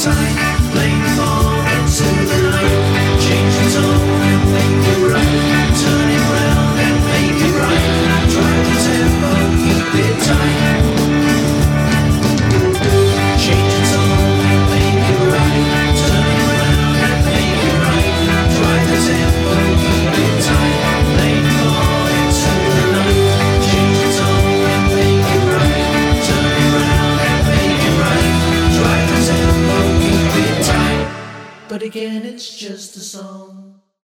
tight, playing fall into the night. Change the tone and make it right. Turn it round and make it right. Drive the tempo, keep it tight. Change the tone and make it right. Turn it round and make it right. Drive the tempo, keep it tight. Playing fall into the night. Change the tone and make it right. Turn it round and make it right. Drive the tempo, keep it tight. But again, it's just a song.